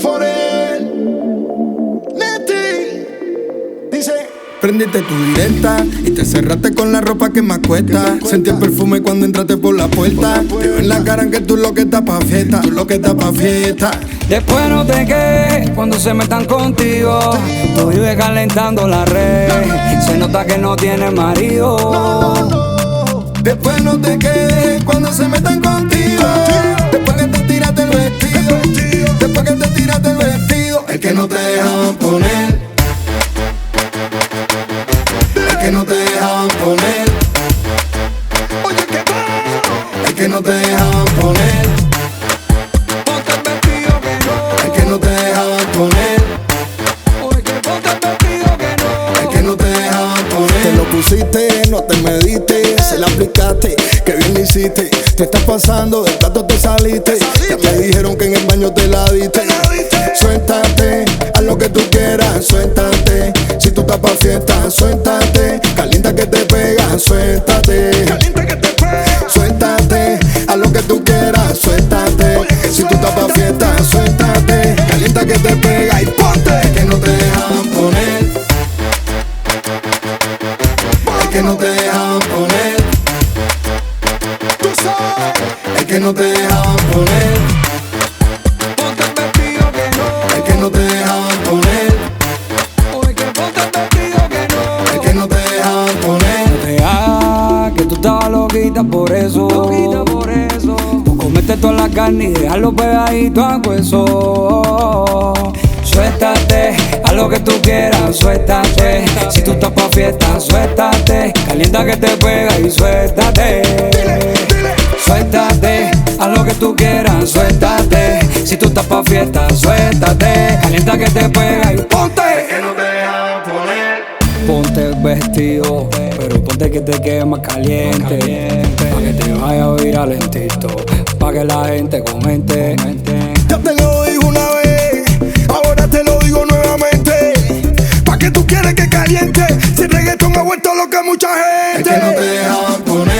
Forel, Neti, dice. Prendiste tu directa y te cerraste con la ropa que más cuesta. Sentí el perfume cuando entraste por la puerta. Te veo en la cara que tú lo que estás pa' fiesta. Tú lo que estás pa' fiesta. Después no te quejes cuando se metan contigo. Tú vives calentando la red. Se nota que no tienes marido. Después no te quejes cuando se metan contigo. Después que te tiraste el vestido. Después que te tiraste el vestido. El que no te dejaban poner. El que no te dejaban poner. Oye, ¿qué va? El que no te dejaban poner. Ponte el vestido que no. El que no te dejaban poner. Oye, que ponte el vestido que no. El que no te dejaban poner. Te lo pusiste, no te mediste. Se la aplicaste, que bien lo hiciste. Te estás pasando, del plato te saliste. Ya te dijeron que en el baño te la diste. Suéltate, haz lo que tú quieras, suéltate. Si tú estás pa' fiesta, suéltate. Calienta que te pega, suéltate. Caliente que te pega. Suéltate, haz lo que tú quieras, suéltate. Si tú estás pa' fiesta, suéltate. Calienta que te pega y ponte. El que no te dejan poner. El que no te dejan poner. Tú sabes. El que no te dejaban poner. Ponte el vestido que no. El que no te dejaban poner. Oye, que ponte el vestido que no. El que no te dejaban poner. No te hagas que tú estabas loquita por eso. Por comerte toda la carne y dejarlo pegadito a hueso. Suéltate, haz lo que tú quieras, suéltate. Si tú estás pa' fiesta, suéltate. Calienta que te pega y suéltate. Suéltate, haz lo que tú quieras, suéltate. Si tú estás pa' fiesta, suéltate. Calienta que te pega y ponte. Que no te dejaban poner. Ponte el vestido, pero ponte que te quede más caliente. Pa' que te vaya a oír lentito, pa' que la gente comente. Ya te lo digo una vez, ahora te lo digo nuevamente. ¿Pa' qué tú quieres que caliente? Si el reggaetón ha vuelto loca a mucha gente. El que no te dejaban poner.